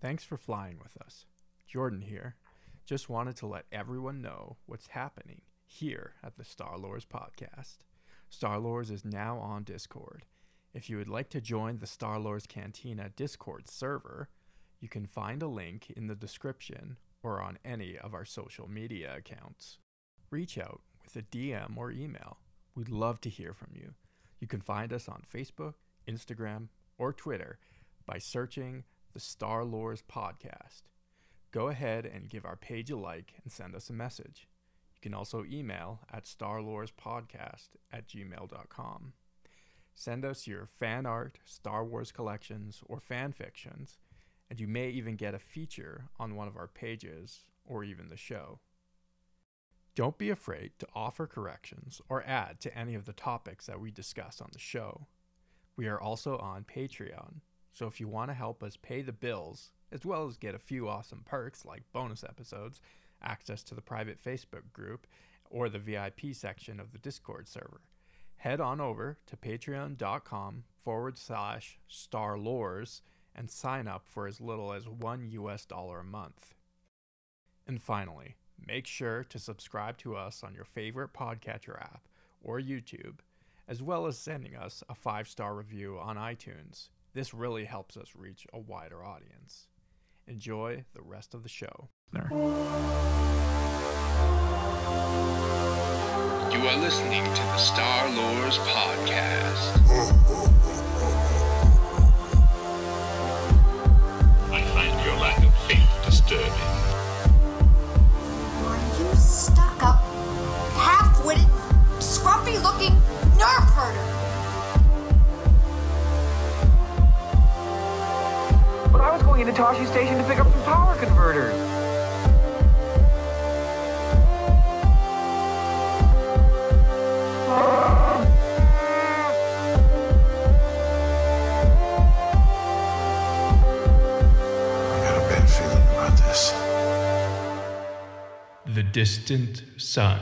Thanks for flying with us. Jordan here. Just wanted to let everyone know what's happening here at the Star Lords podcast. Star Lords is now on Discord. If you would like to join the Star Lords Cantina Discord server, you can find a link in the description or on any of our social media accounts. Reach out with a DM or email. We'd love to hear from you. You can find us on Facebook, Instagram, or Twitter by searching the Star Lords podcast. Go ahead and give our page a like and send us a message. You can also email at starlordspodcast@gmail.com. Send us your fan art, Star Wars collections, or fan fictions, and you may even get a feature on one of our pages or even the show. Don't be afraid to offer corrections or add to any of the topics that we discuss on the show. We are also on Patreon, so if you want to help us pay the bills, as well as get a few awesome perks like bonus episodes, access to the private Facebook group, or the VIP section of the Discord server, head on over to patreon.com/starlords and sign up for as little as $1 a month. And finally, make sure to subscribe to us on your favorite podcatcher app or YouTube, as well as sending us a 5-star review on iTunes. This really helps us reach a wider audience. Enjoy the rest of the show. You are listening to the Star Lords podcast. I find your lack of faith disturbing. Are you stuck-up, half-witted, scruffy-looking nerf herder? But I was going into Toshi Station to pick up some power converters. The Distant Sun.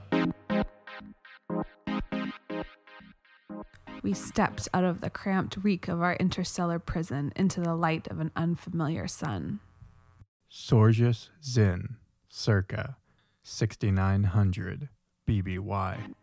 We stepped out of the cramped reek of our interstellar prison into the light of an unfamiliar sun. Sorgius Zin, circa 6900 BBY.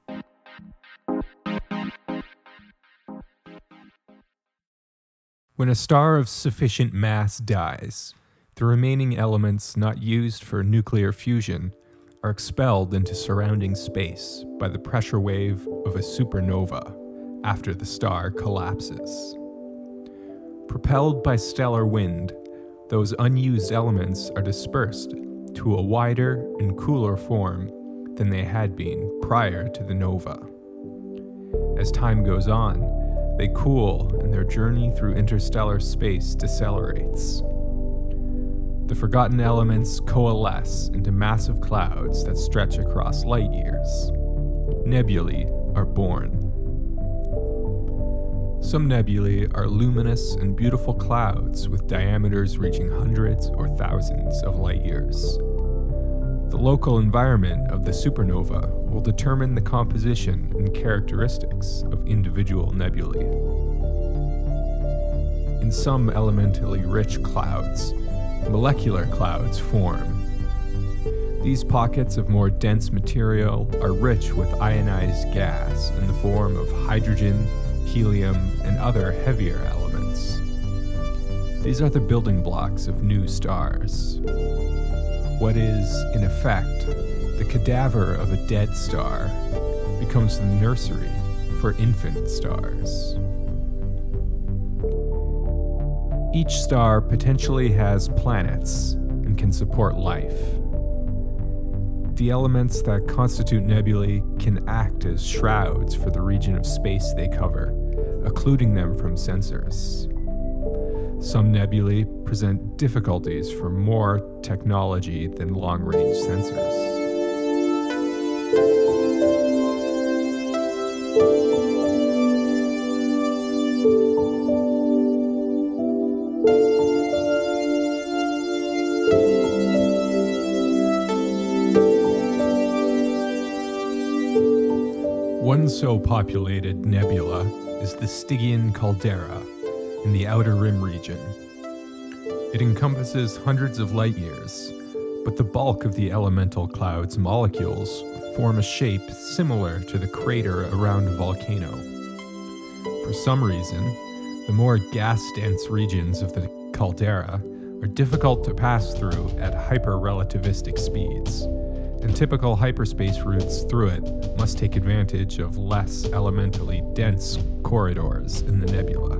When a star of sufficient mass dies, the remaining elements not used for nuclear fusion are expelled into surrounding space by the pressure wave of a supernova after the star collapses. Propelled by stellar wind, those unused elements are dispersed to a wider and cooler form than they had been prior to the nova. As time goes on, they cool and their journey through interstellar space decelerates. The forgotten elements coalesce into massive clouds that stretch across light years. Nebulae are born. Some nebulae are luminous and beautiful clouds with diameters reaching hundreds or thousands of light years. The local environment of the supernova will determine the composition and characteristics of individual nebulae. In some elementally rich clouds, molecular clouds form. These pockets of more dense material are rich with ionized gas in the form of hydrogen, helium, and other heavier elements. These are the building blocks of new stars. What is, in effect, the cadaver of a dead star becomes the nursery for infant stars. Each star potentially has planets and can support life. The elements that constitute nebulae can act as shrouds for the region of space they cover, occluding them from sensors. Some nebulae present difficulties for more technology than long-range sensors. One so populated nebula is the Stygian caldera in the Outer Rim region. It encompasses hundreds of light years, but the bulk of the elemental cloud's molecules form a shape similar to the crater around a volcano. For some reason, the more gas-dense regions of the caldera are difficult to pass through at hyper-relativistic speeds, and typical hyperspace routes through it must take advantage of less elementally dense corridors in the nebula.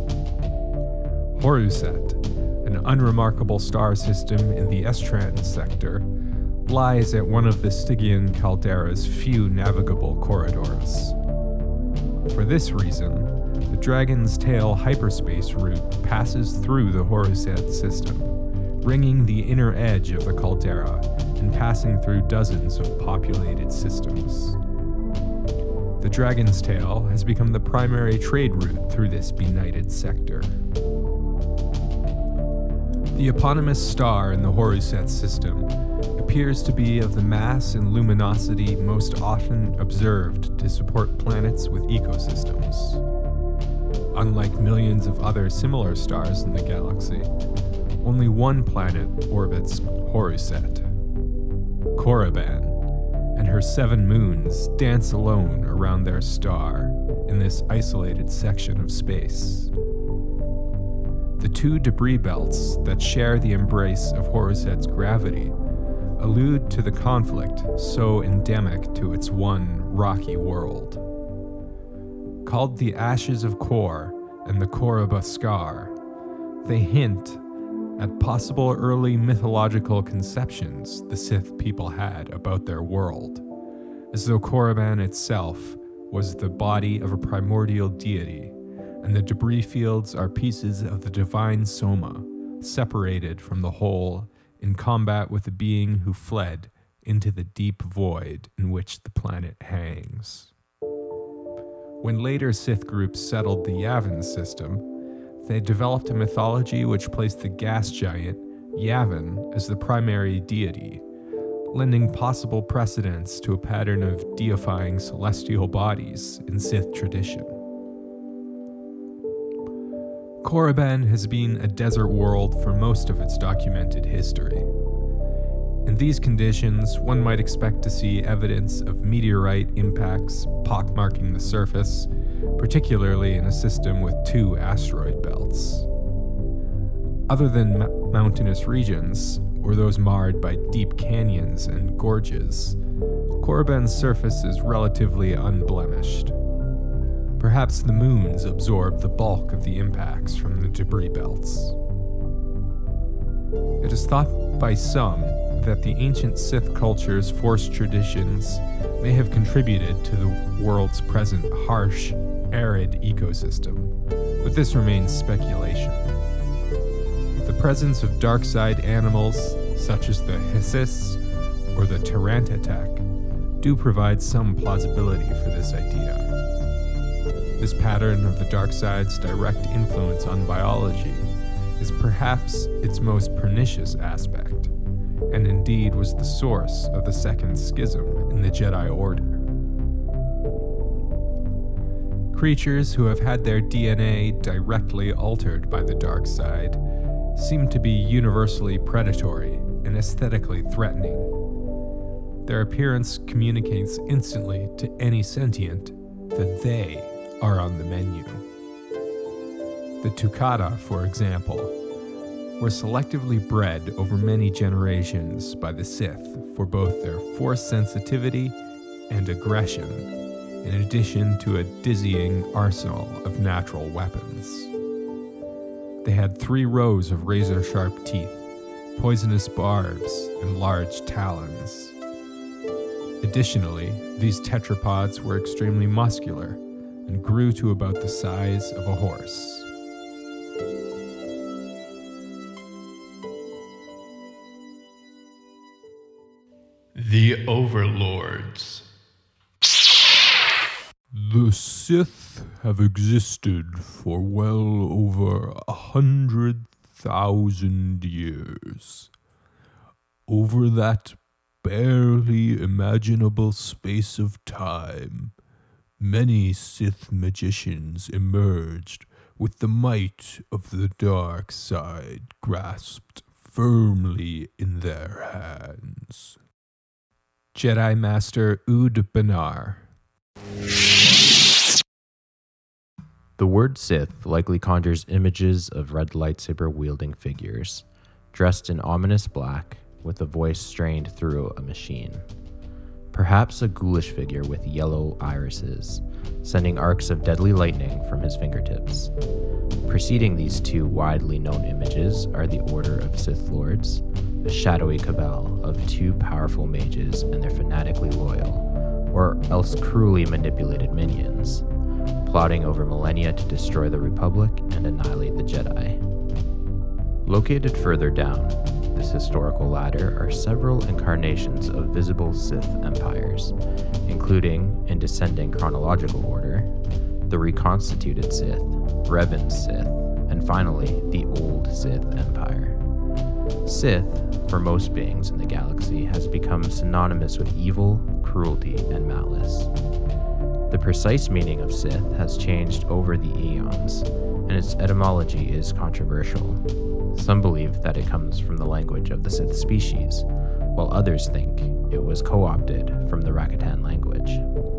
Horusset, an unremarkable star system in the Estran sector, lies at one of the Stygian caldera's few navigable corridors. For this reason, the Dragon's Tail hyperspace route passes through the Horusset system, ringing the inner edge of the caldera and passing through dozens of populated systems. The Dragon's Tail has become the primary trade route through this benighted sector. The eponymous star in the Horusset system appears to be of the mass and luminosity most often observed to support planets with ecosystems. Unlike millions of other similar stars in the galaxy, only one planet orbits Horusset. Korriban and her 7 moons dance alone around their star in this isolated section of space. The 2 debris belts that share the embrace of Horusset's gravity allude to the conflict so endemic to its one rocky world. Called the Ashes of Kor and the Korriba Scar, they hint at possible early mythological conceptions the Sith people had about their world, as though Korriban itself was the body of a primordial deity, and the debris fields are pieces of the divine Soma, separated from the whole in combat with the being who fled into the deep void in which the planet hangs. When later Sith groups settled the Yavin system, they developed a mythology which placed the gas giant Yavin as the primary deity, lending possible precedence to a pattern of deifying celestial bodies in Sith tradition. Korriban has been a desert world for most of its documented history. In these conditions, one might expect to see evidence of meteorite impacts pockmarking the surface, particularly in a system with 2 asteroid belts. Other than mountainous regions, or those marred by deep canyons and gorges, Korriban's surface is relatively unblemished. Perhaps the moons absorb the bulk of the impacts from the debris belts. It is thought by some that the ancient Sith culture's forced traditions may have contributed to the world's present harsh, arid ecosystem, but this remains speculation. The presence of dark side animals, such as the Hissis or the Tarantatek, do provide some plausibility for this idea. This pattern of the dark side's direct influence on biology is perhaps its most pernicious aspect, and indeed was the source of the second schism in the Jedi Order. Creatures who have had their DNA directly altered by the dark side seem to be universally predatory and aesthetically threatening. Their appearance communicates instantly to any sentient that they are on the menu. The Tukata, for example, were selectively bred over many generations by the Sith for both their force sensitivity and aggression, in addition to a dizzying arsenal of natural weapons. They had 3 rows of razor-sharp teeth, poisonous barbs, and large talons. Additionally, these tetrapods were extremely muscular and grew to about the size of a horse. The Overlords. The Sith have existed for well over 100,000 years. Over that barely imaginable space of time, many Sith magicians emerged with the might of the dark side grasped firmly in their hands. Jedi Master Ood Banaar. The word Sith likely conjures images of red lightsaber-wielding figures, dressed in ominous black, with a voice strained through a machine. Perhaps a ghoulish figure with yellow irises, sending arcs of deadly lightning from his fingertips. Preceding these two widely known images are the Order of Sith Lords, a shadowy cabal of two powerful mages and their fanatically loyal, or else cruelly manipulated minions, plotting over millennia to destroy the Republic and annihilate the Jedi. Located further down this historical ladder are several incarnations of visible Sith empires, including, in descending chronological order, the reconstituted Sith, Revan Sith, and finally, the Old Sith Empire. Sith, for most beings in the galaxy, has become synonymous with evil, cruelty, and malice. The precise meaning of Sith has changed over the eons, and its etymology is controversial. Some believe that it comes from the language of the Sith species, while others think it was co-opted from the Rakatan language.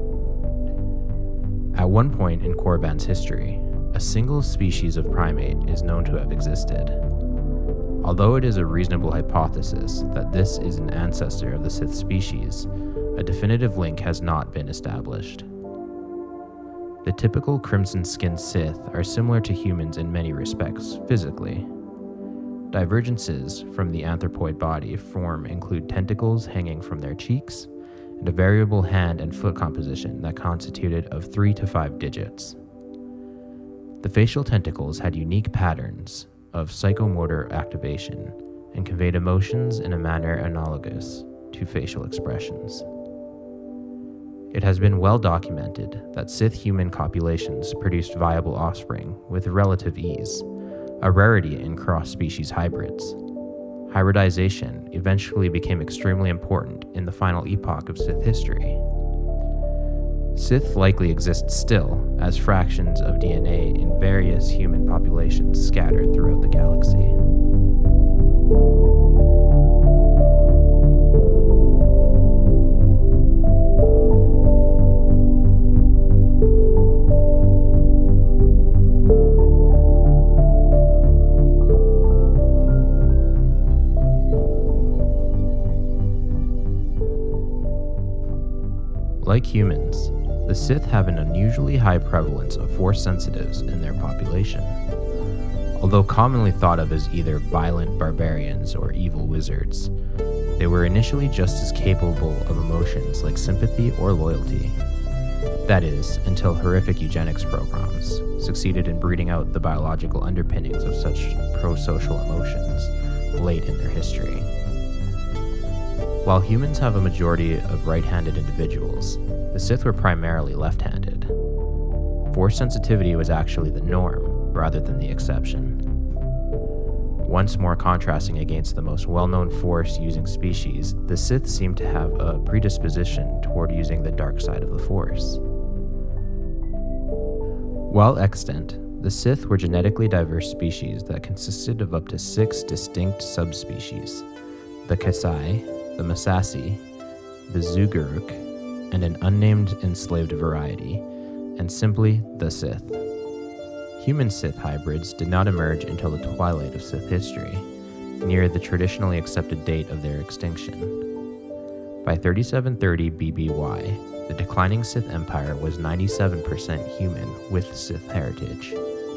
At one point in Korriban's history, a single species of primate is known to have existed. Although it is a reasonable hypothesis that this is an ancestor of the Sith species, a definitive link has not been established. The typical crimson-skinned Sith are similar to humans in many respects physically. Divergences from the anthropoid body form include tentacles hanging from their cheeks and a variable hand and foot composition that constituted of 3 to 5 digits. The facial tentacles had unique patterns of psychomotor activation and conveyed emotions in a manner analogous to facial expressions. It has been well documented that Sith-human copulations produced viable offspring with relative ease, a rarity in cross-species hybrids. Hybridization eventually became extremely important in the final epoch of Sith history. Sith likely exist still as fractions of DNA in various human populations scattered throughout the galaxy. Like humans, the Sith have an unusually high prevalence of Force sensitives in their population. Although commonly thought of as either violent barbarians or evil wizards, they were initially just as capable of emotions like sympathy or loyalty. That is, until horrific eugenics programs succeeded in breeding out the biological underpinnings of such pro-social emotions late in their history. While humans have a majority of right-handed individuals, the Sith were primarily left-handed. Force sensitivity was actually the norm rather than the exception. Once more contrasting against the most well-known Force-using species, the Sith seem to have a predisposition toward using the dark side of the Force. While extant, the Sith were genetically diverse species that consisted of up to 6 distinct subspecies: the Kasai, the Massassi, the Zuguruk, and an unnamed enslaved variety, and simply the Sith. Human Sith hybrids did not emerge until the twilight of Sith history, near the traditionally accepted date of their extinction. By 3730 BBY, the declining Sith Empire was 97% human with Sith heritage.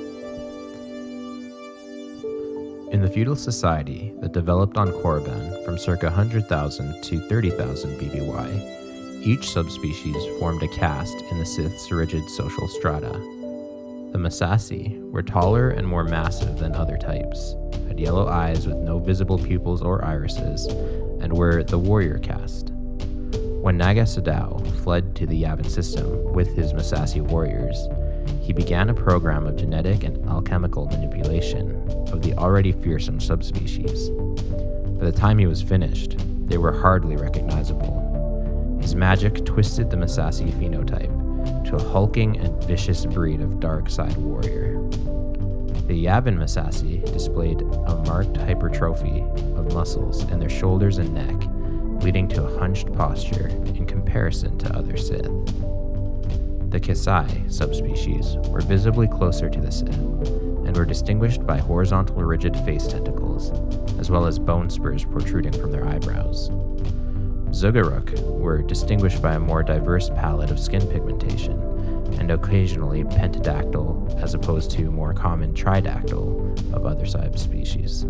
In the feudal society that developed on Korriban from circa 100,000 to 30,000 BBY, each subspecies formed a caste in the Sith's rigid social strata. The Massassi were taller and more massive than other types, had yellow eyes with no visible pupils or irises, and were the warrior caste. When Naga Sadow fled to the Yavin system with his Massassi warriors, he began a program of genetic and alchemical manipulation of the already fearsome subspecies. By the time he was finished, they were hardly recognizable. His magic twisted the Massassi phenotype to a hulking and vicious breed of dark side warrior. The Yavin Massassi displayed a marked hypertrophy of muscles in their shoulders and neck, leading to a hunched posture in comparison to other Sith. The Kasai subspecies were visibly closer to the Sith, and were distinguished by horizontal rigid face tentacles, as well as bone spurs protruding from their eyebrows. Zugaruk were distinguished by a more diverse palette of skin pigmentation, and occasionally pentadactyl as opposed to more common tridactyl of other subspecies.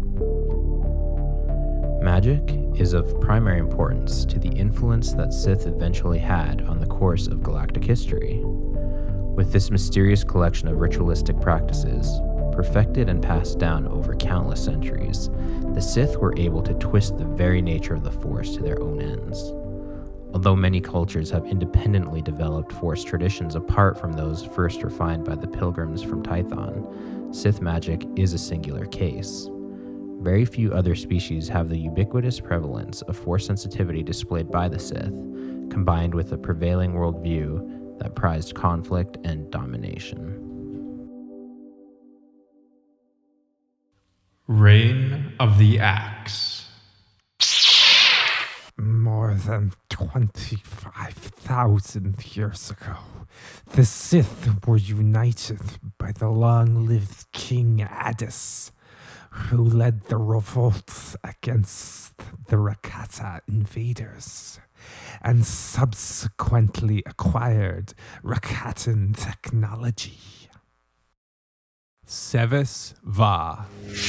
Magic is of primary importance to the influence that Sith eventually had on the course of galactic history. With this mysterious collection of ritualistic practices, perfected and passed down over countless centuries, the Sith were able to twist the very nature of the Force to their own ends. Although many cultures have independently developed Force traditions apart from those first refined by the pilgrims from Tython, Sith magic is a singular case. Very few other species have the ubiquitous prevalence of Force sensitivity displayed by the Sith, combined with a prevailing worldview that prized conflict and domination. Reign of the Axe. More than 25,000 years ago, the Sith were united by the long-lived King Addis, who led the revolt against the Rakata invaders, and subsequently acquired Rakatan technology. Sevis Va.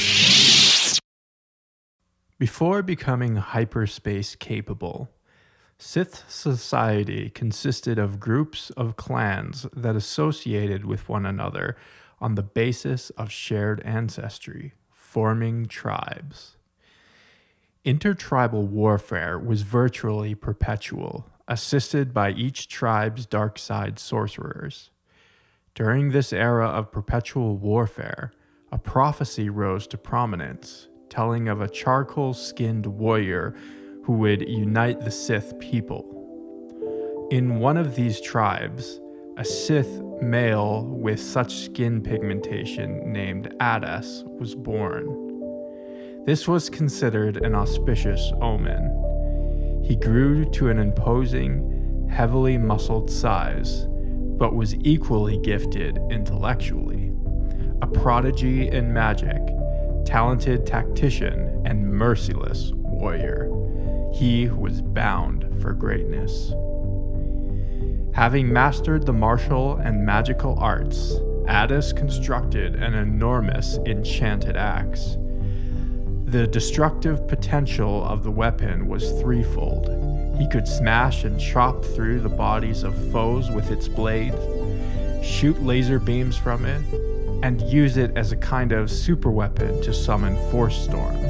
Before becoming hyperspace capable, Sith society consisted of groups of clans that associated with one another on the basis of shared ancestry, forming tribes. Intertribal warfare was virtually perpetual, assisted by each tribe's dark side sorcerers. During this era of perpetual warfare, a prophecy rose to prominence, telling of a charcoal-skinned warrior who would unite the Sith people. In one of these tribes, a Sith male with such skin pigmentation named Addis was born. This was considered an auspicious omen. He grew to an imposing, heavily muscled size, but was equally gifted intellectually. A prodigy in magic, talented tactician, and merciless warrior. He was bound for greatness. Having mastered the martial and magical arts, Addis constructed an enormous enchanted axe. The destructive potential of the weapon was threefold. He could smash and chop through the bodies of foes with its blade, shoot laser beams from it, and use it as a kind of superweapon to summon force storms.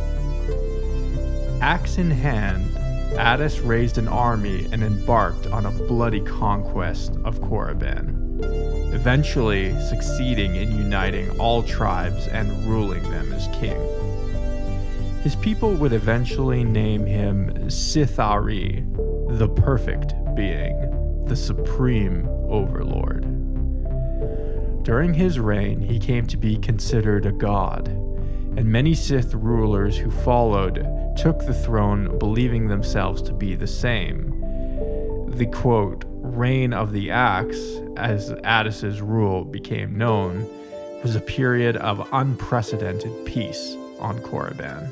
Axe in hand, Addis raised an army and embarked on a bloody conquest of Korriban, eventually succeeding in uniting all tribes and ruling them as king. His people would eventually name him Sith'Ari, the perfect being, the supreme overlord. During his reign, he came to be considered a god, and many Sith rulers who followed took the throne believing themselves to be the same. The quote, reign of the Axe, as Addis's rule became known, was a period of unprecedented peace on Korriban.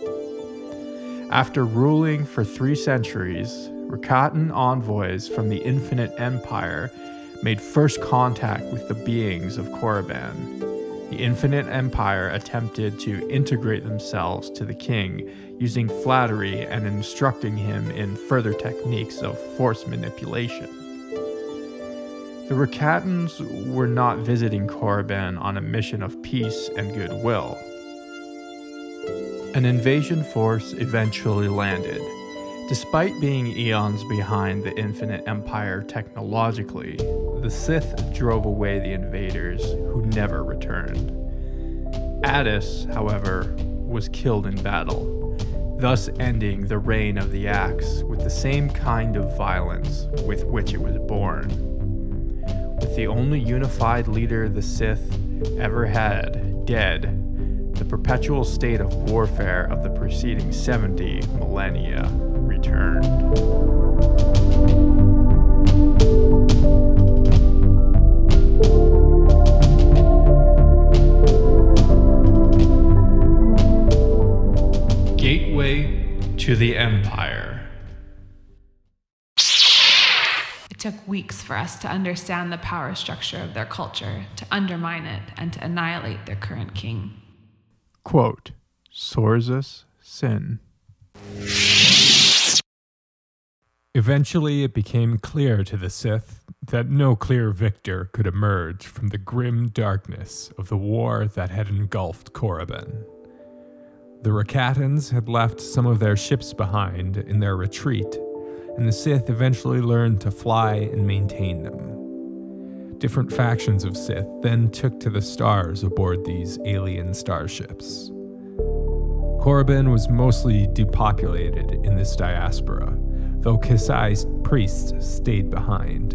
After ruling for 3 centuries, Rakatan envoys from the Infinite Empire made first contact with the beings of Korriban. The Infinite Empire attempted to integrate themselves to the king using flattery and instructing him in further techniques of force manipulation. The Rakatans were not visiting Korriban on a mission of peace and goodwill. An invasion force eventually landed. Despite being eons behind the Infinite Empire technologically, the Sith drove away the invaders who never returned. Addis, however, was killed in battle, thus ending the reign of the Axe with the same kind of violence with which it was born. With the only unified leader the Sith ever had dead, the perpetual state of warfare of the preceding 70 millennia returned. Gateway to the Empire. It took weeks for us to understand the power structure of their culture, to undermine it, and to annihilate their current king. Quote, Sorzus Sin. Eventually, it became clear to the Sith that no clear victor could emerge from the grim darkness of the war that had engulfed Korriban. The Rakatans had left some of their ships behind in their retreat, and the Sith eventually learned to fly and maintain them. Different factions of Sith then took to the stars aboard these alien starships. Korriban was mostly depopulated in this diaspora, though Kasai's priests stayed behind.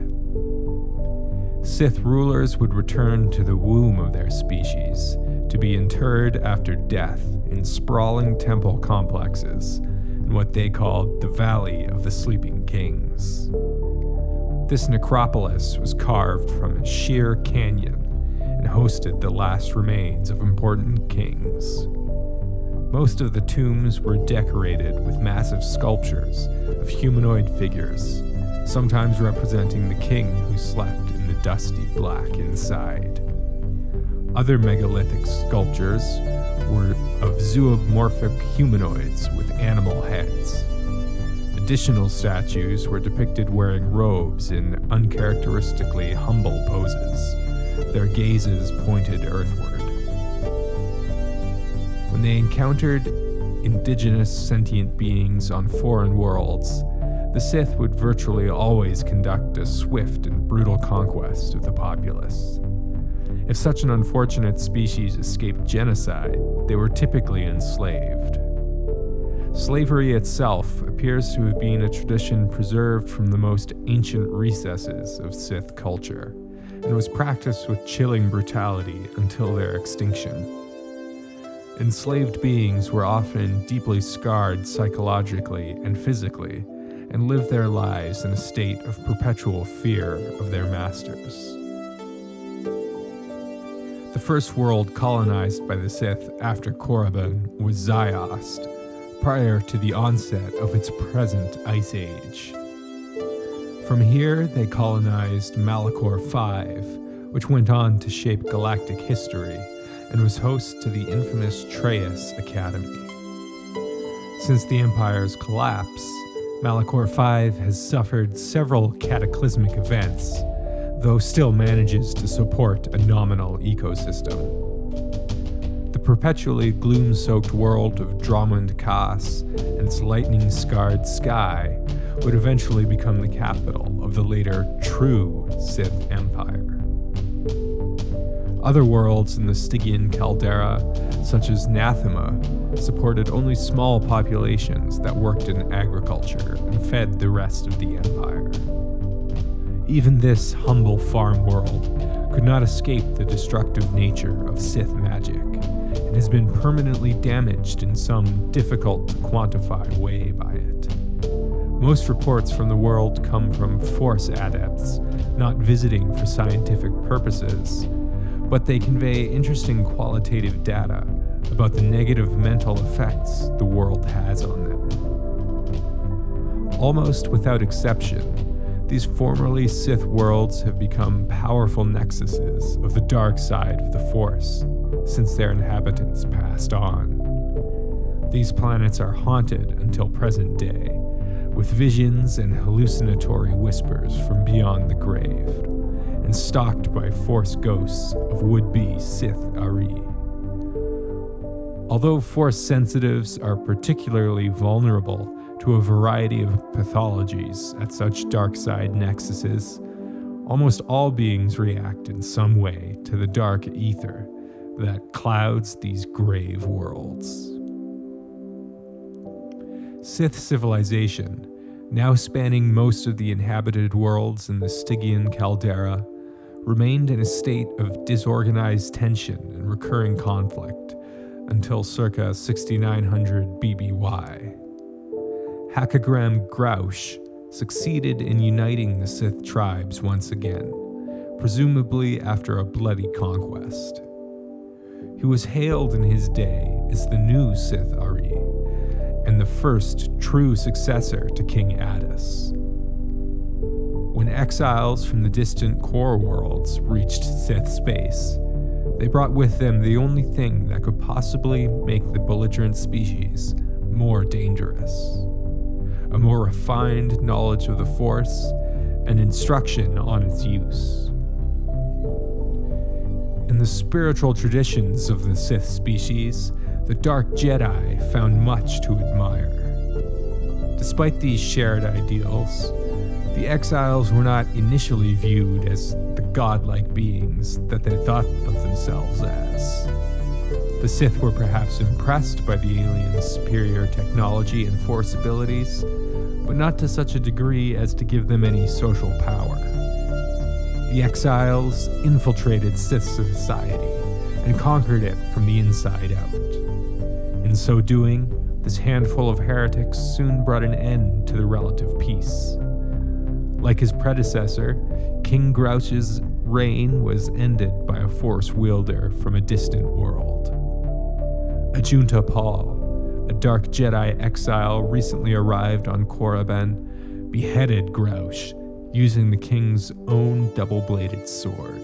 Sith rulers would return to the womb of their species to be interred after death in sprawling temple complexes in what they called the Valley of the Sleeping Kings. This necropolis was carved from a sheer canyon and hosted the last remains of important kings. Most of the tombs were decorated with massive sculptures of humanoid figures, sometimes representing the king who slept in the dusty black inside. Other megalithic sculptures were of zoomorphic humanoids with animal heads. Additional statues were depicted wearing robes in uncharacteristically humble poses, their gazes pointed earthward. When they encountered indigenous sentient beings on foreign worlds, the Sith would virtually always conduct a swift and brutal conquest of the populace. If such an unfortunate species escaped genocide, they were typically enslaved. Slavery itself appears to have been a tradition preserved from the most ancient recesses of Sith culture, and was practiced with chilling brutality until their extinction. Enslaved beings were often deeply scarred psychologically and physically, and lived their lives in a state of perpetual fear of their masters. The first world colonized by the Sith after Korriban was Ziost, prior to the onset of its present Ice Age. From here, they colonized Malachor V, which went on to shape galactic history and was host to the infamous Traius Academy. Since the Empire's collapse, Malachor V has suffered several cataclysmic events, though still manages to support a nominal ecosystem. The perpetually gloom-soaked world of Dromund Kaas and its lightning-scarred sky would eventually become the capital of the later true Sith Empire. Other worlds in the Stygian caldera, such as Nathema, supported only small populations that worked in agriculture and fed the rest of the Empire. Even this humble farm world could not escape the destructive nature of Sith magic, and has been permanently damaged in some difficult-to-quantify way by it. Most reports from the world come from Force adepts, not visiting for scientific purposes, but they convey interesting qualitative data about the negative mental effects the world has on them. Almost without exception, these formerly Sith worlds have become powerful nexuses of the dark side of the Force since their inhabitants passed on. These planets are haunted until present day, with visions and hallucinatory whispers from beyond the grave, and stalked by Force ghosts of would-be Sith Ari. Although Force sensitives are particularly vulnerable to a variety of pathologies at such dark side nexuses, almost all beings react in some way to the dark ether that clouds these grave worlds. Sith civilization, now spanning most of the inhabited worlds in the Stygian caldera, remained in a state of disorganized tension and recurring conflict until circa 6900 BBY. Hakagram Graush succeeded in uniting the Sith tribes once again, presumably after a bloody conquest. He was hailed in his day as the new Sith Ari, and the first true successor to King Addis. When exiles from the distant core worlds reached Sith space, they brought with them the only thing that could possibly make the belligerent species more dangerous: a more refined knowledge of the Force and instruction on its use. In the spiritual traditions of the Sith species, the Dark Jedi found much to admire. Despite these shared ideals, the exiles were not initially viewed as the godlike beings that they thought of themselves as. The Sith were perhaps impressed by the aliens' superior technology and Force abilities, but not to such a degree as to give them any social power. The exiles infiltrated Sith society and conquered it from the inside out. In so doing, this handful of heretics soon brought an end to the relative peace. Like his predecessor, King Grouch's reign was ended by a Force wielder from a distant world. Ajunta Pall, a Dark Jedi exile recently arrived on Korriban, beheaded Grouch using the king's own double-bladed sword.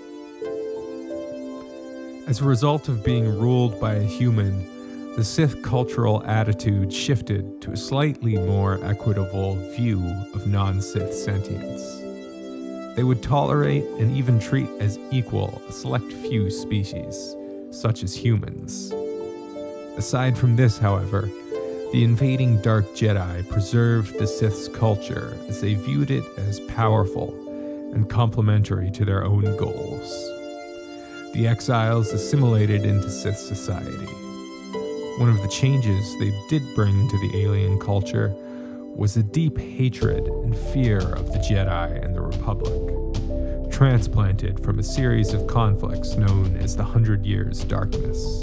As a result of being ruled by a human, the Sith cultural attitude shifted to a slightly more equitable view of non-Sith sentience. They would tolerate and even treat as equal a select few species, such as humans. Aside from this, however, the invading Dark Jedi preserved the Sith's culture as they viewed it as powerful and complementary to their own goals. The exiles assimilated into Sith society. One of the changes they did bring to the alien culture was a deep hatred and fear of the Jedi and the Republic, transplanted from a series of conflicts known as the 100 Years' Darkness.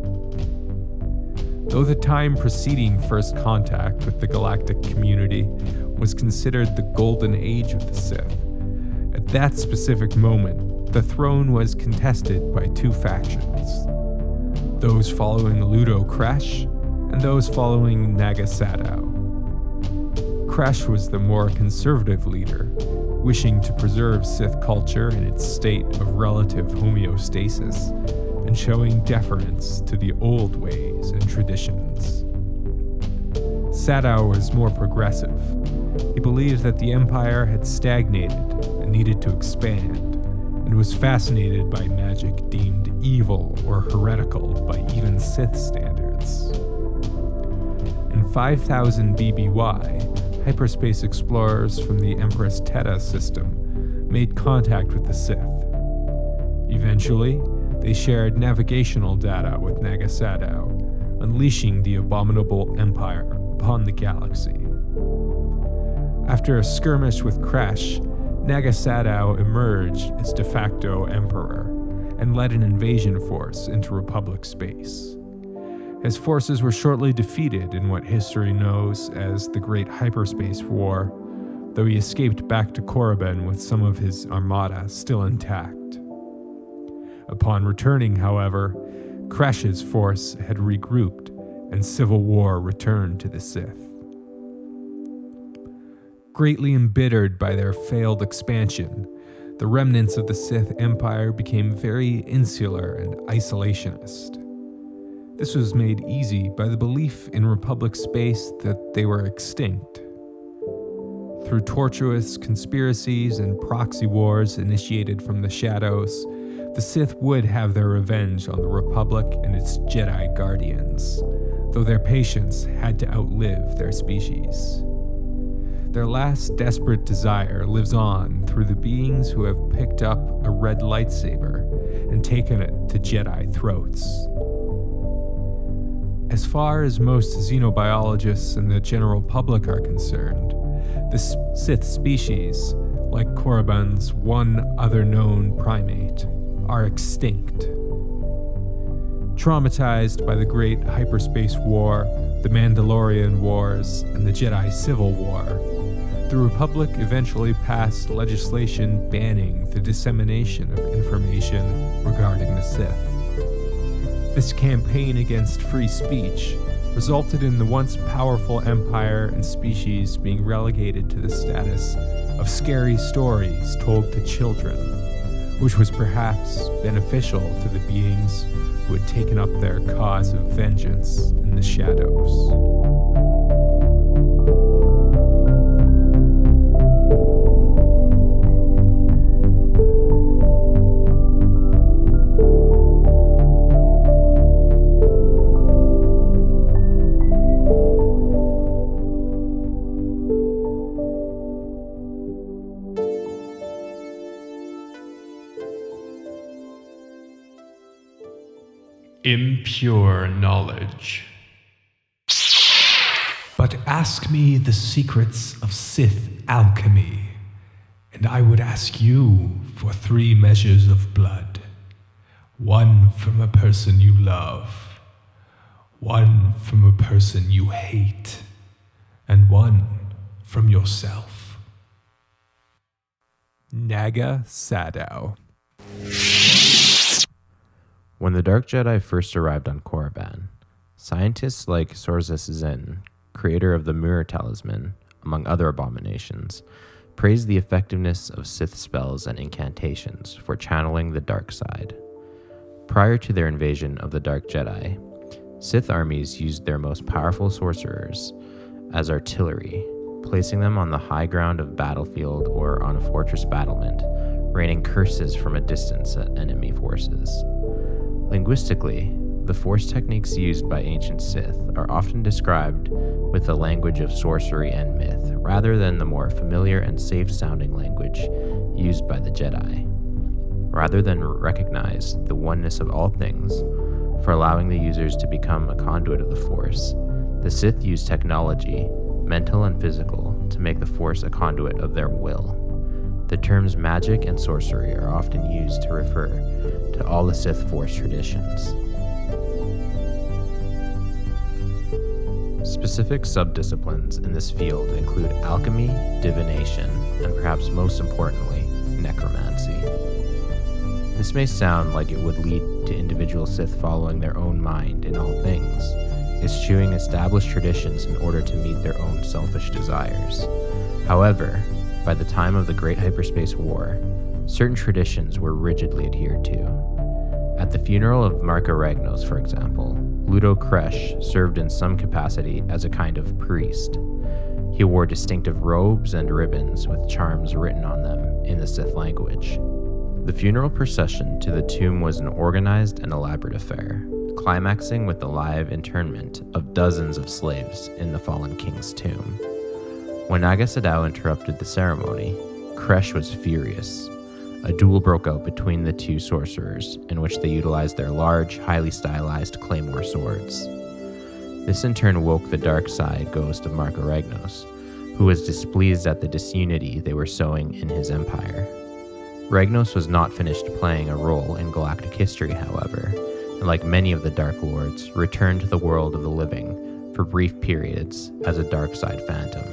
Though the time preceding first contact with the galactic community was considered the golden age of the Sith, at that specific moment, the throne was contested by two factions: those following Ludo Kresh and those following Naga Sadow. Kresh was the more conservative leader, wishing to preserve Sith culture in its state of relative homeostasis and showing deference to the old ways and traditions. Sadow was more progressive. He believed that the Empire had stagnated and needed to expand, and was fascinated by magic deemed evil or heretical by even Sith standards. In 5000 BBY, hyperspace explorers from the Empress Teta system made contact with the Sith. Eventually, they shared navigational data with Naga Sadow, unleashing the abominable Empire upon the galaxy. After a skirmish with Kresh, Naga Sadow emerged as de facto emperor and led an invasion force into Republic space. His forces were shortly defeated in what history knows as the Great Hyperspace War, though he escaped back to Korriban with some of his armada still intact. Upon returning, however, Kresh's force had regrouped and civil war returned to the Sith. Greatly embittered by their failed expansion, the remnants of the Sith Empire became very insular and isolationist. This was made easy by the belief in Republic space that they were extinct. Through tortuous conspiracies and proxy wars initiated from the shadows, the Sith would have their revenge on the Republic and its Jedi guardians, though their patience had to outlive their species. Their last desperate desire lives on through the beings who have picked up a red lightsaber and taken it to Jedi throats. As far as most xenobiologists and the general public are concerned, the Sith species, like Korriban's one other known primate, are extinct. Traumatized by the Great Hyperspace War, the Mandalorian Wars, and the Jedi Civil War, the Republic eventually passed legislation banning the dissemination of information regarding the Sith. This campaign against free speech resulted in the once powerful empire and species being relegated to the status of scary stories told to children, which was perhaps beneficial to the beings who had taken up their cause of vengeance in the shadows. Impure knowledge. But ask me the secrets of Sith alchemy, and I would ask you for 3 measures of blood. 1 from a person you love, 1 from a person you hate, and 1 from yourself. Naga Sadow. When the Dark Jedi first arrived on Korriban, scientists like Sorzis Zin, creator of the Mirror Talisman, among other abominations, praised the effectiveness of Sith spells and incantations for channeling the dark side. Prior to their invasion of the Dark Jedi, Sith armies used their most powerful sorcerers as artillery, placing them on the high ground of battlefield or on a fortress battlement, raining curses from a distance at enemy forces. Linguistically, the force techniques used by ancient Sith are often described with the language of sorcery and myth, rather than the more familiar and safe-sounding language used by the Jedi. Rather than recognize the oneness of all things, for allowing the users to become a conduit of the Force, the Sith use technology, mental and physical, to make the Force a conduit of their will. The terms magic and sorcery are often used to refer to all the Sith Force traditions. Specific subdisciplines in this field include alchemy, divination, and perhaps most importantly, necromancy. This may sound like it would lead to individual Sith following their own mind in all things, eschewing established traditions in order to meet their own selfish desires. However, by the time of the Great Hyperspace War, certain traditions were rigidly adhered to. At the funeral of Marka Ragnos, for example, Ludo Kresh served in some capacity as a kind of priest. He wore distinctive robes and ribbons with charms written on them in the Sith language. The funeral procession to the tomb was an organized and elaborate affair, climaxing with the live internment of dozens of slaves in the fallen king's tomb. When Naga Sadow interrupted the ceremony, Kresh was furious. A duel broke out between the two sorcerers, in which they utilized their large, highly stylized claymore swords. This in turn woke the dark side ghost of Marka Ragnos, who was displeased at the disunity they were sowing in his empire. Ragnos was not finished playing a role in galactic history, however, and like many of the Dark Lords, returned to the world of the living for brief periods as a dark side phantom.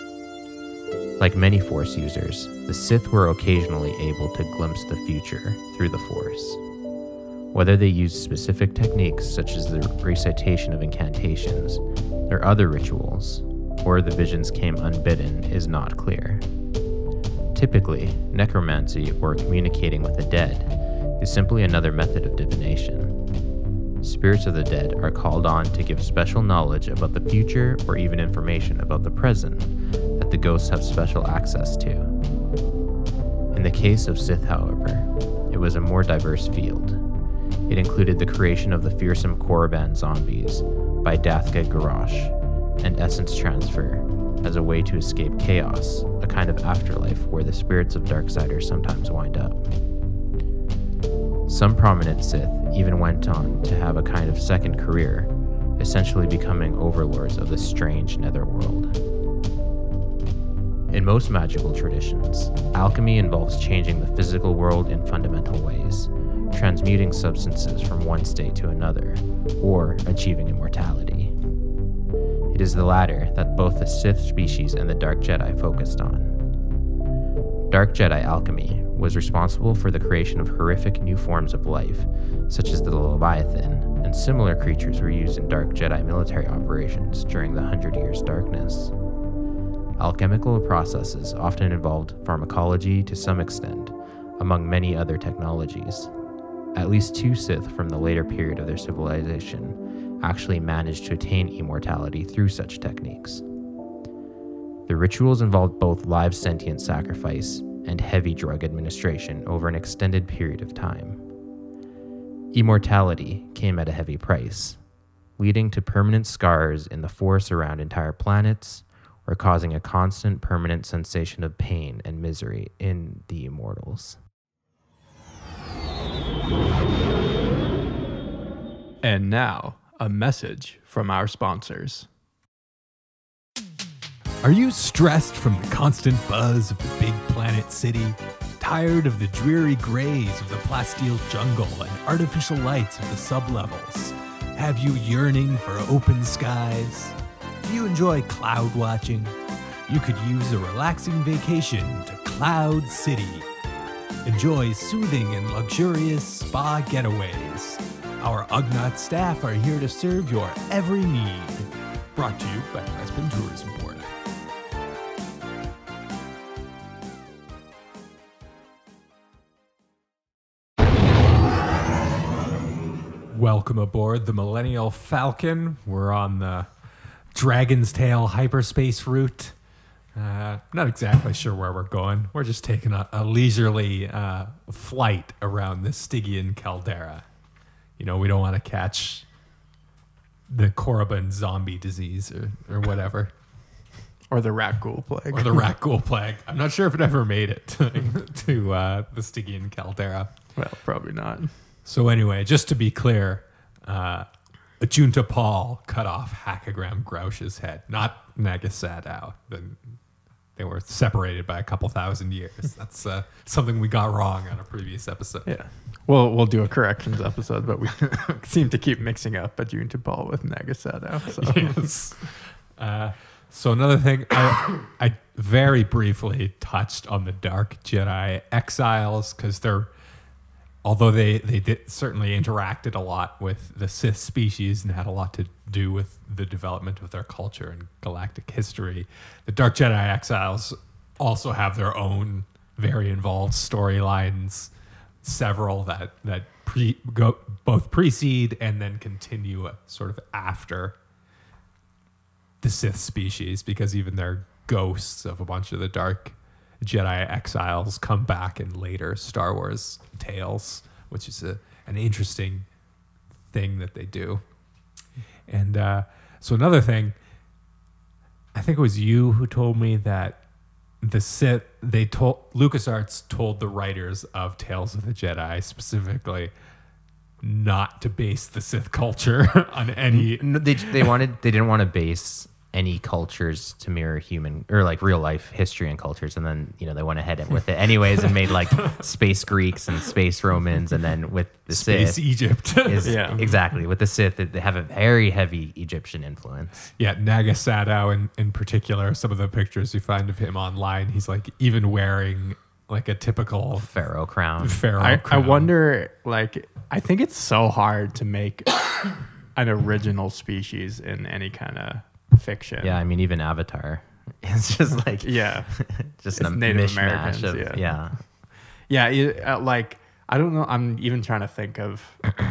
Like many Force users, the Sith were occasionally able to glimpse the future through the Force. Whether they used specific techniques such as the recitation of incantations or other rituals, or the visions came unbidden, is not clear. Typically, necromancy, or communicating with the dead, is simply another method of divination. Spirits of the dead are called on to give special knowledge about the future or even information about the present that the ghosts have special access to. In the case of Sith, however, it was a more diverse field. It included the creation of the fearsome Korriban zombies by Dathka Garrosh, and essence transfer as a way to escape chaos, a kind of afterlife where the spirits of Darksiders sometimes wind up. Some prominent Sith even went on to have a kind of second career, essentially becoming overlords of the strange netherworld. In most magical traditions, alchemy involves changing the physical world in fundamental ways, transmuting substances from one state to another, or achieving immortality. It is the latter that both the Sith species and the Dark Jedi focused on. Dark Jedi alchemy was responsible for the creation of horrific new forms of life, such as the Leviathan, and similar creatures were used in Dark Jedi military operations during the 100 Years' Darkness. Alchemical processes often involved pharmacology to some extent, among many other technologies. At least 2 Sith from the later period of their civilization actually managed to attain immortality through such techniques. The rituals involved both live sentient sacrifice and heavy drug administration over an extended period of time. Immortality came at a heavy price, leading to permanent scars in the force around entire planets, or causing a constant permanent sensation of pain and misery in the immortals. And now, a message from our sponsors. Are you stressed from the constant buzz of the big planet city? Tired of the dreary grays of the plasteel jungle and artificial lights of the sublevels? Have you yearning for open skies? Do you enjoy cloud watching? You could use a relaxing vacation to Cloud City. Enjoy soothing and luxurious spa getaways. Our Ugnaught staff are here to serve your every need. Brought to you by the Brisbane Tourism Board. Welcome aboard the Millennial Falcon. We're on the Dragon's Tail hyperspace route. Not exactly sure where we're going. We're just taking a leisurely flight around the Stygian caldera. You know, we don't want to catch the Korriban zombie disease or whatever. Or the rat ghoul plague. Or the rat ghoul plague. I'm not sure if it ever made it to the Stygian caldera. Well, probably not. So anyway, just to be clear, Ajunta Paul cut off Hakagram Grouch's head, not Nagasadao. They were separated by a couple thousand years. That's something we got wrong on a previous episode. Yeah. Well, we'll do a corrections episode, but we seem to keep mixing up Ajunta Paul with Nagasadao. So. Yes. So another thing, I very briefly touched on the Dark Jedi exiles because although they certainly interacted a lot with the Sith species and had a lot to do with the development of their culture and galactic history, the Dark Jedi exiles also have their own very involved storylines, several that both precede and then continue sort of after the Sith species, because even their ghosts of a bunch of the Dark Jedi exiles come back in later Star Wars tales, which is an interesting thing that they do. And so another thing, I think it was you who told me that the Sith, LucasArts told the writers of Tales of the Jedi specifically not to base the Sith culture on any. They didn't want to base any cultures to mirror human or like real life history and cultures, and then they went ahead with it anyways and made like space Greeks and space Romans, and then with the space Sith, Egypt. Exactly, with the Sith they have a very heavy Egyptian influence. Yeah, Nagasadao in particular, some of the pictures you find of him online, he's like even wearing like a typical pharaoh crown. I wonder, like, I think it's so hard to make an original species in any kind of fiction. Yeah, I mean, even Avatar, it's just like just a Native mishmash Americans. Like, I don't know. I'm even trying to think of,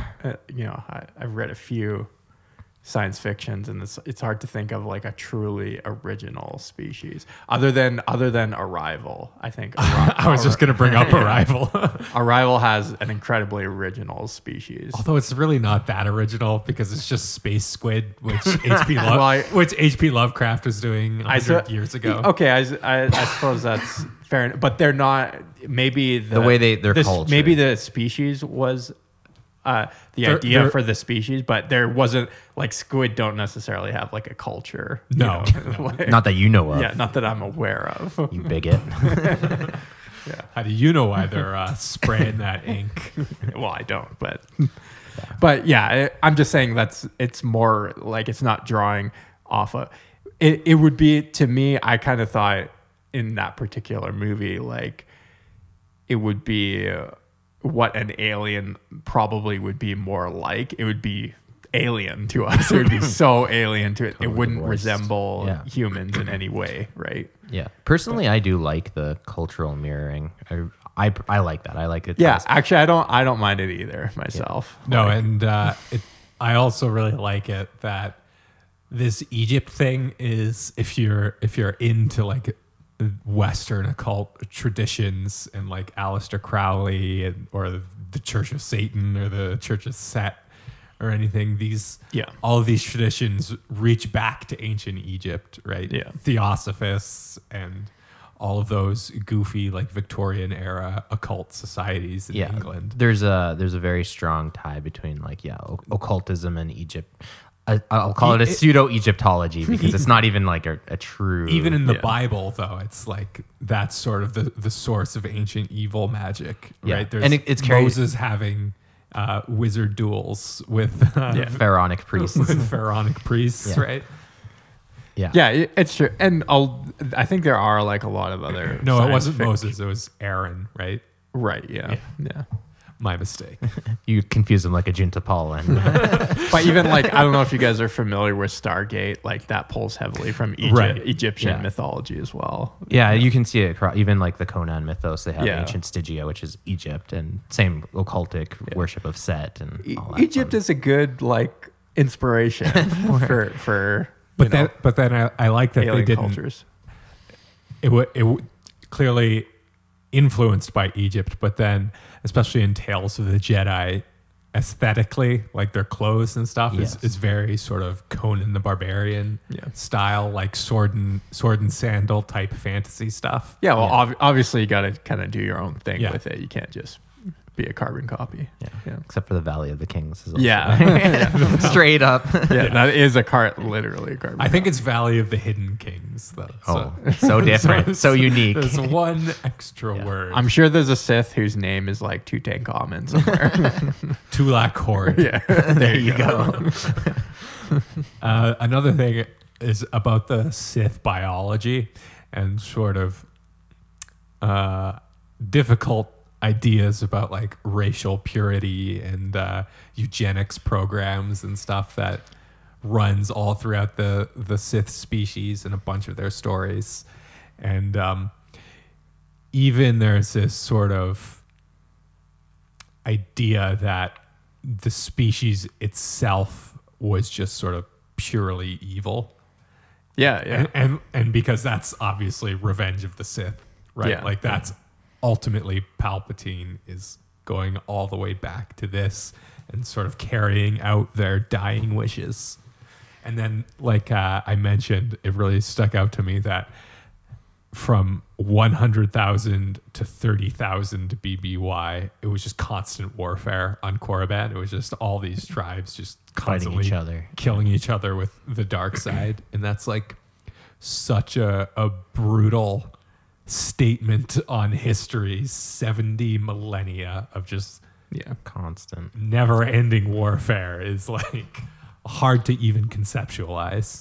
I've read a few science fictions, and it's hard to think of like a truly original species other than Arrival. I think I was just going to bring up Arrival. Arrival has an incredibly original species, although it's really not that original because it's just space squid, which H.P. Lovecraft was doing 100 years ago. Okay, I suppose that's fair enough, but they're not. Maybe the way their culture. Maybe the species was the idea for the species, but there wasn't like squid don't necessarily have like a culture. No, like, Not that you know of. yeah, not that I'm aware of. You bigot. How do you know why they're spraying that ink? Well, I don't, but yeah, I'm just saying it's more like it's not drawing off of it. It would be, to me, I kind of thought in that particular movie, like it would be what an alien probably would be more like. It would be alien to us. It would be so alien to it. Totally It wouldn't divorced. resemble humans in any way, right? Yeah. Personally, I do like the cultural mirroring. I like that. I like it. Yeah, actually, I don't mind it either myself. No, Like, and I also really like it that this Egypt thing is, if you're into like Western occult traditions and like Aleister Crowley or the Church of Satan or the Church of Set or anything, all of these traditions reach back to ancient Egypt, right? Yeah. Theosophists and all of those goofy like Victorian era occult societies in England. There's a very strong tie between like occultism and Egypt. I'll call it a pseudo Egyptology because it's not even like a true. Even in the Bible, though, it's like that's sort of the source of ancient evil magic, right? There's and it's carried, Moses having wizard duels with pharaonic priests, right? Yeah, it's true. And I think there are like a lot of other. No, it wasn't science Moses. It was Aaron, right? Right. Yeah. My mistake. You confuse them like a Junta Paul. But even like, I don't know if you guys are familiar with Stargate, like that pulls heavily from Egyptian mythology as well. Yeah, you can see it across, even like the Conan mythos. They have ancient Stygia, which is Egypt, and same occultic worship of Set and all that. Egypt is a good like inspiration for But then I like that they didn't. Cultures. It clearly influenced by Egypt, but then especially in Tales of the Jedi, aesthetically, like their clothes and stuff is very sort of Conan the Barbarian style, like sword and sandal type fantasy stuff. Yeah, well, obviously you got to kind of do your own thing with it. You can't just be a carbon copy. Yeah. Except for the Valley of the Kings. Is also straight up. That is literally a carbon I think it's Valley of the Hidden Kings, though. So different, so unique. There's one extra word. I'm sure there's a Sith whose name is like Tutankhamun somewhere. Tulak Horde. Yeah, there you go. Another thing is about the Sith biology and sort of difficult ideas about like racial purity and eugenics programs and stuff that runs all throughout the Sith species and a bunch of their stories. And even there's this sort of idea that the species itself was just sort of purely evil. Yeah. And because that's obviously Revenge of the Sith, right? Yeah. Like that's ultimately Palpatine is going all the way back to this and sort of carrying out their dying wishes. And then, like I mentioned, it really stuck out to me that from 100,000 to 30,000 BBY, it was just constant warfare on Korriban. It was just all these tribes just constantly fighting each other, killing each other with the dark side. And that's like such a brutal statement on history. 70 millennia of just constant never ending warfare is like hard to even conceptualize.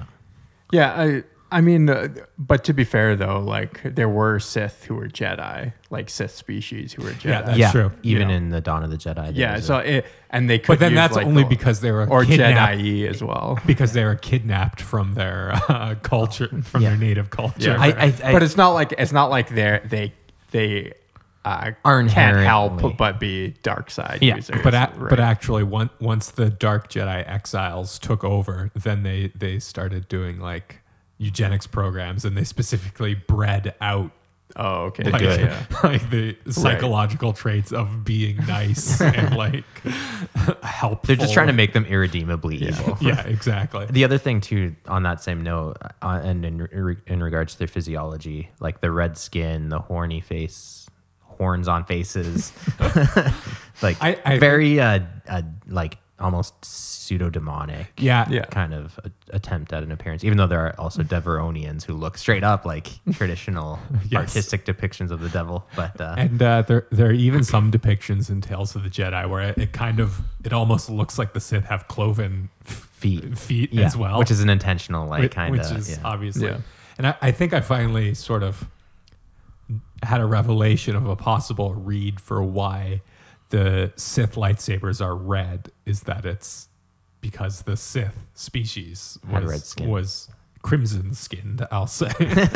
I mean, but to be fair though, like there were Sith who were Jedi, like Sith species who were Jedi. Yeah, that's true. Even in the Dawn of the Jedi. And they could. But then use that's like only because they were or kidnapped, Jedi as well, because they were kidnapped from their culture, from their native culture. But it's not like they aren't can't help but be dark side users. But actually, once the Dark Jedi exiles took over, then they started doing like eugenics programs, and they specifically bred out like the psychological traits of being nice and like helpful. They're just trying to make them irredeemably evil. Yeah, exactly. The other thing too, on that same note, and in regards to their physiology, like the red skin, the horny face, horns on faces, like I very like almost pseudo demonic. Yeah. Kind of attempt at an appearance. Even though there are also Deveronians who look straight up like traditional artistic depictions of the devil. But and there are even some depictions in Tales of the Jedi where it almost looks like the Sith have cloven feet as well, which is an intentional like which is obviously. And I think I finally sort of had a revelation of a possible read for why the Sith lightsabers are red, is that it's because the Sith species was crimson skinned, I'll say,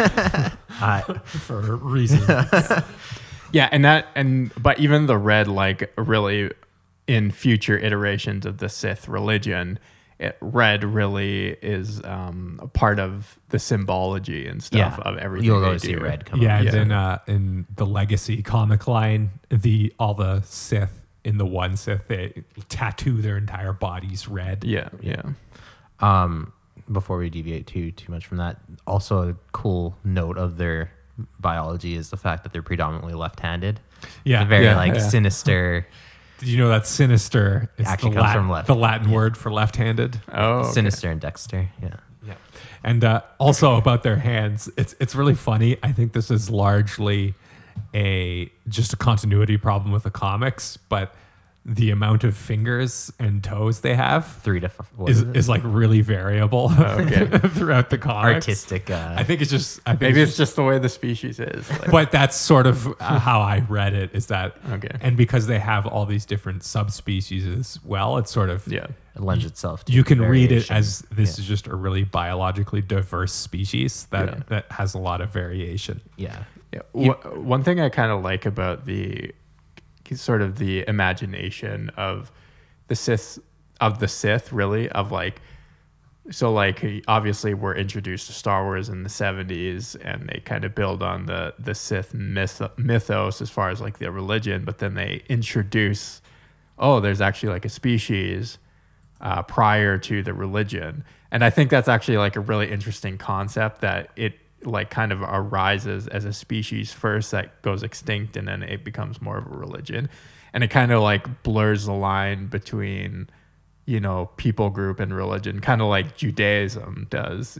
for reasons. Yeah, but even the red, like really in future iterations of the Sith religion, red really is a part of the symbology and stuff of everything. You'll always see red come up. In the Legacy comic line, all the Sith in the one Sith, they tattoo their entire bodies red. Yeah. Before we deviate too much from that, also a cool note of their biology is the fact that they're predominantly left-handed. Yeah, very sinister. Did you know that sinister is actually comes from left? The Latin word for left-handed. Oh, okay. Sinister and Dexter. Yeah. And also about their hands, it's really funny. I think this is largely just a continuity problem with the comics, but the amount of fingers and toes they have 3 to 4 is like really variable throughout the comics. Artistic. I think it's just maybe it's just the way the species is. Like. But that's sort of how I read it. Is that okay? And because they have all these different subspecies as well, it's sort of it lends itself to you can read it variation. as this is just a really biologically diverse species that has a lot of variation. Yeah. One thing I kind of like about the sort of the imagination of the Sith, really, of like, so like obviously we're introduced to Star Wars in the 70s and they kind of build on the Sith mythos as far as like their religion, but then they introduce, there's actually like a species prior to the religion. And I think that's actually like a really interesting concept, that it like kind of arises as a species first that goes extinct and then it becomes more of a religion, and it kind of like blurs the line between people group and religion, kind of like Judaism does.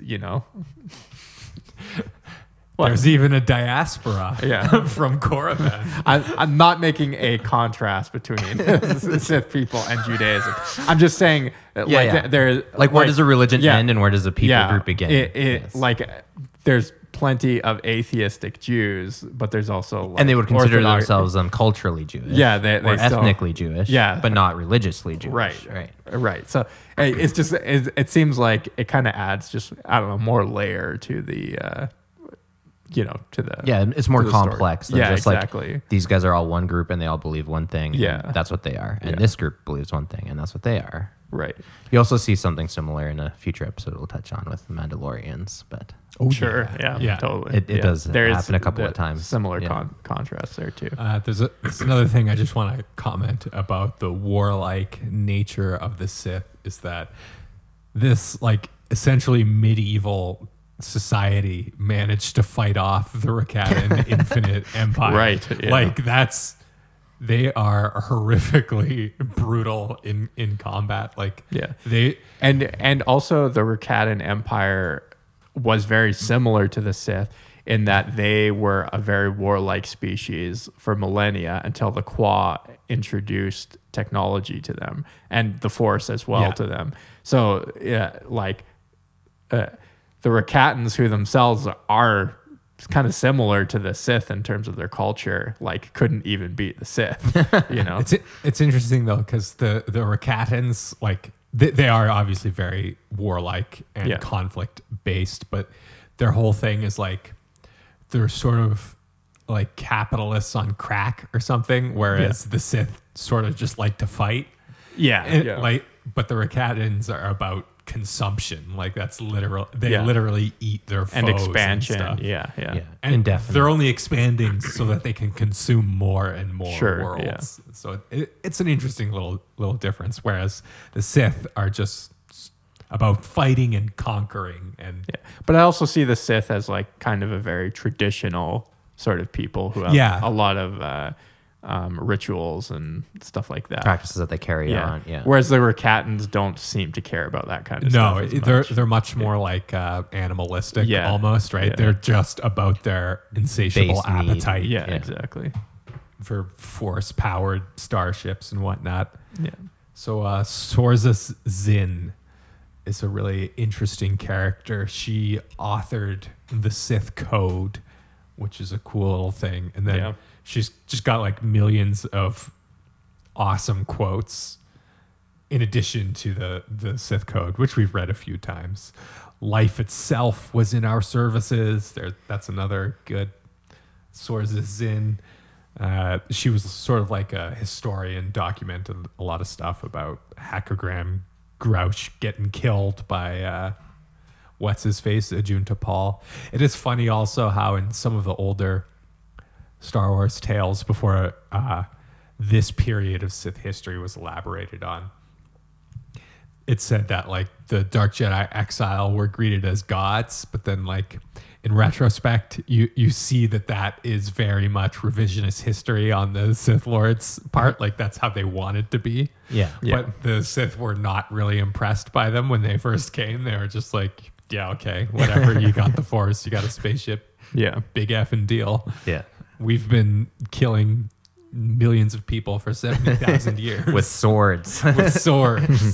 There's even a diaspora from Korriban. I'm not making a contrast between the Sith people and Judaism. I'm just saying there's like where does a religion end and where does a people group begin? Like there's plenty of atheistic Jews, but there's also like and they would consider Orthodox themselves culturally Jewish. Yeah, they ethnically Jewish. Yeah, but not religiously Jewish. Right. So it's just it seems like it kind of adds just more layer to the to the it's more complex than just exactly. Like these guys are all one group and they all believe one thing. And that's what they are. And this group believes one thing and that's what they are. Right. You also see something similar in a future episode we'll touch on with Mandalorians, but sure, totally. It does happen a couple of times. Similar contrasts there too. There's another thing I just want to comment about the warlike nature of the Sith is that this like essentially medieval society managed to fight off the Rakatan Infinite Empire. Right. Yeah. Like they are horrifically brutal in combat. Like they and also the Rakatan Empire was very similar to the Sith in that they were a very warlike species for millennia until the Qua introduced technology to them and the Force as well to them. So the Rakatans, who themselves are kind of similar to the Sith in terms of their culture, like couldn't even beat the Sith. It's interesting though, because the Rakatans, like they are obviously very warlike and conflict based, but their whole thing is like they're sort of like capitalists on crack or something, whereas the Sith sort of just like to fight. But the Rakatans are about consumption, like that's literal. They literally eat their foes and expansion. And stuff. And indefinitely. they're only expanding so that they can consume more and more worlds. So it's an interesting little difference. Whereas the Sith are just about fighting and conquering. And but I also see the Sith as like kind of a very traditional sort of people who have a lot of rituals and stuff like that. Practices that they carry on. Yeah. Whereas the Rakatans don't seem to care about that kind of stuff. No, they're much more like animalistic almost, right? Yeah. They're just about their insatiable Base appetite. Yeah, exactly. For force-powered starships and whatnot. Yeah. So Sorza Zin is a really interesting character. She authored the Sith Code, which is a cool little thing. And then she's just got like millions of awesome quotes in addition to the Sith Code, which we've read a few times. Life itself was in our services. That's another good Sorza Zin. She was sort of like a historian, documented a lot of stuff about Hackogram Grouch getting killed by what's his face, Ajunta Paul. It is funny also how in some of the older Star Wars tales before this period of Sith history was elaborated on, it said that like the Dark Jedi Exile were greeted as gods, but then like in retrospect, you see that is very much revisionist history on the Sith Lords' part. Like that's how they wanted to be. Yeah. But the Sith were not really impressed by them when they first came. They were just like, yeah, okay, whatever. You got the Force, you got a spaceship. Yeah. Big effing deal. Yeah. We've been killing millions of people for 70,000 years. With swords. With swords.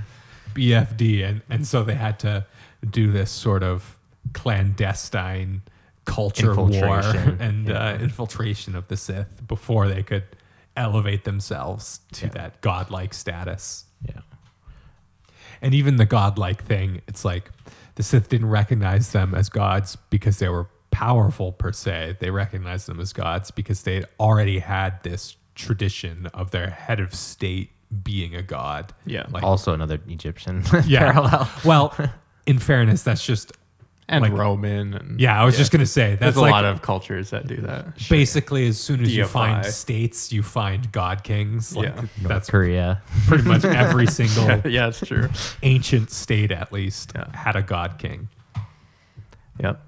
BFD. And so they had to do this sort of clandestine culture war and infiltration of the Sith before they could elevate themselves to that godlike status. Yeah. And even the godlike thing, it's like the Sith didn't recognize them as gods because they were powerful per se. They recognized them as gods because they already had this tradition of their head of state being a god. Yeah. Like, also another Egyptian yeah. parallel. Well, in fairness, that's just... And like, Roman. And, yeah, I was just going to say. That's there's a like, lot of cultures that do that. Basically, as soon as you find states, you find god kings. Like, that's Korea. Pretty much every single yeah, it's true. ancient state, at least, had a god king. Yep.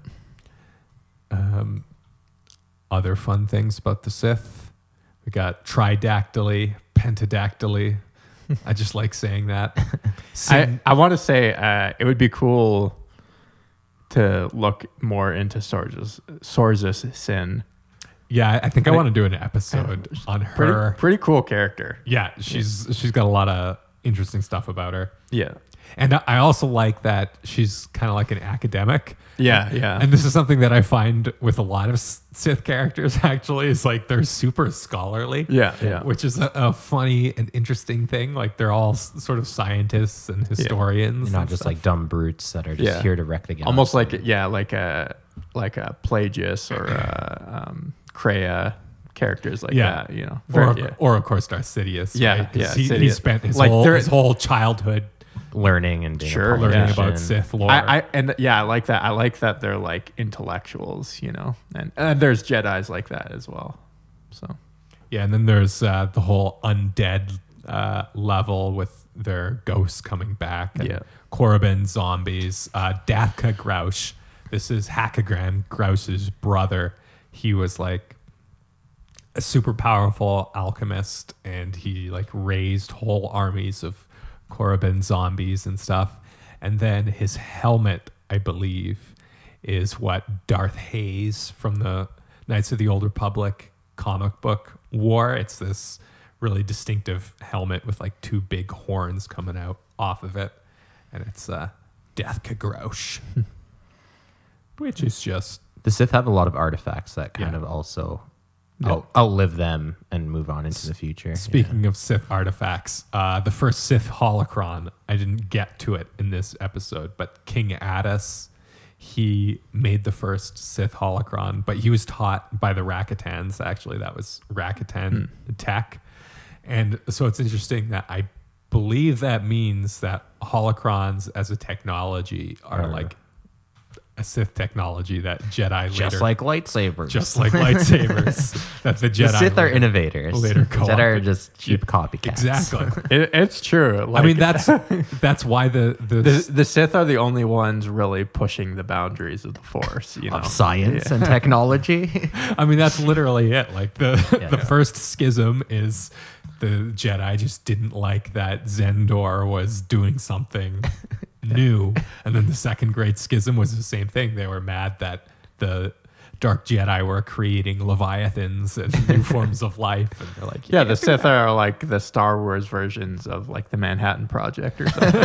Other fun things about the Sith. We got tridactyly, pentadactyly. I just like saying that. I want to say it would be cool to look more into Sorza's Sin. Yeah, I think I want to do an episode on her. Pretty cool character. Yeah, she's got a lot of interesting stuff about her. Yeah. And I also like that she's kind of like an academic. Yeah, yeah. And this is something that I find with a lot of Sith characters, actually, is like they're super scholarly. Yeah, yeah. Which is a funny and interesting thing. Like they're all sort of scientists and historians. You're not just like dumb brutes that are just here to wreck the galaxy. Almost like, like a Plagius or a Kreia, characters like that, you know. Or of course Darth Sidious. Yeah, right? yeah. He spent his whole childhood learning and being learning about Sith lore. I like that. I like that they're like intellectuals, you know, and there's Jedis like that as well. So yeah, and then there's the whole undead level with their ghosts coming back. And Korriban zombies. Dathka Grouch. This is Hackogram Grouch's brother. He was like a super powerful alchemist, and he like raised whole armies of Korriban zombies and stuff. And then his helmet, I believe, is what Darth Hayes from the Knights of the Old Republic comic book wore. It's this really distinctive helmet with like two big horns coming out off of it. And it's Dathka Grouch, which is just... The Sith have a lot of artifacts that kind of also outlive them and move on into the future. Speaking of Sith artifacts, the first Sith holocron, I didn't get to it in this episode, but King Addis, he made the first Sith holocron, but he was taught by the Rakatans, actually. That was Rakatan tech. And so it's interesting that I believe that means that holocrons as a technology are like a Sith technology that Jedi later... Just like lightsabers. Just like lightsabers. That the Jedi... The Sith are innovators. Later Jedi are just cheap copycats. Exactly. It's true. I mean, that's why the Sith are the only ones really pushing the boundaries of the Force, you know, of science and technology. I mean, that's literally it. Like the first schism is the Jedi just didn't like that Zendor was doing something new, and then the second great schism was the same thing. They were mad that the Dark Jedi were creating Leviathans and new forms of life, and they're like, the Sith are like the Star Wars versions of like the Manhattan Project or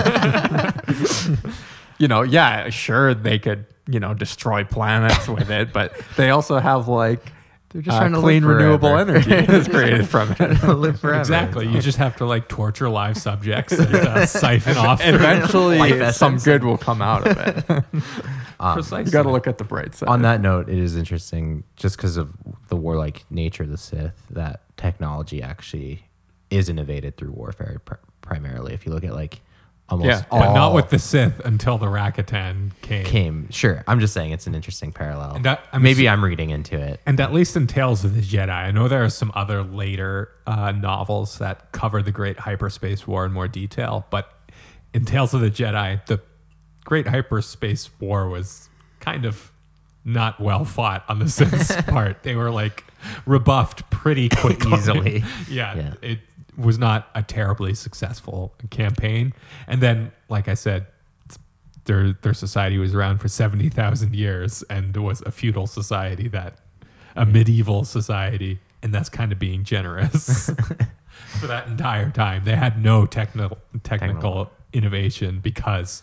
something. You know, yeah, sure, they could, you know, destroy planets with it, but they also have like they're just trying to clean, live renewable energy that's created from it. Live forever. Exactly. You just have to like torture live subjects and siphon off. Eventually, some good will come out of it. Precisely. You got to look at the bright side. On that note, it is interesting, just because of the warlike nature of the Sith, that technology actually is innovated through warfare primarily. If you look at like almost but not with the Sith until the Rakatan came. Sure. I'm just saying it's an interesting parallel. And Maybe I'm reading into it. And at least in Tales of the Jedi, I know there are some other later novels that cover the Great Hyperspace War in more detail, but in Tales of the Jedi, the Great Hyperspace War was kind of not well fought on the Sith's part. They were like rebuffed pretty quickly. Easily. Yeah. It was not a terribly successful campaign. And then, like I said, their society was around for 70,000 years and was a feudal society, a medieval society, and that's kind of being generous. For that entire time, they had no technical innovation because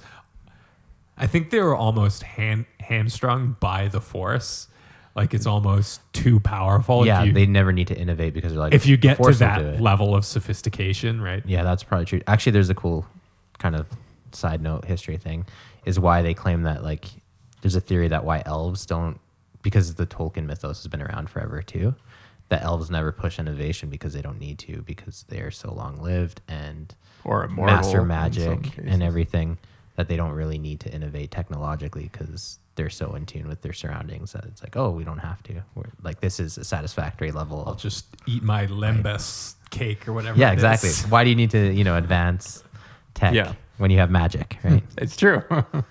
I think they were almost hamstrung by the Force. Like, it's almost too powerful. Yeah, they never need to innovate because they're like, if you get to that level of sophistication, right? Yeah, that's probably true. Actually, there's a cool kind of side note history thing is why they claim that, like, there's a theory that why elves don't, because the Tolkien mythos has been around forever too, that elves never push innovation because they don't need to, because they are so long lived and or immortal, master magic and everything, that they don't really need to innovate technologically because they're so in tune with their surroundings that it's like, oh, we don't have to. Like, this is a satisfactory level. I'll just eat my Lembas cake or whatever. Yeah, exactly. Why do you need to, advance tech when you have magic, right? It's true.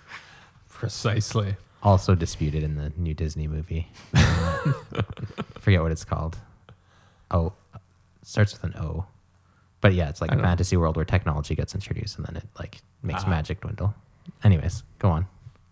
Precisely. Also disputed in the new Disney movie. Forget what it's called. Oh, starts with an O. But yeah, it's like a fantasy world where technology gets introduced and then it like makes magic dwindle. Anyways, go on.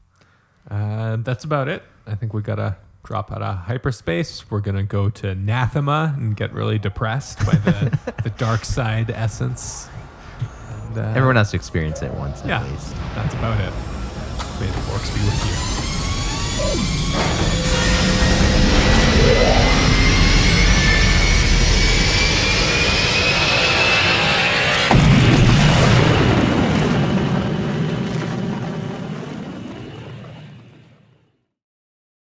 That's about it. I think we gotta drop out of hyperspace. We're gonna go to Nathema and get really depressed by the dark side essence. And, everyone has to experience it once at least. That's about it. May the forks be with you.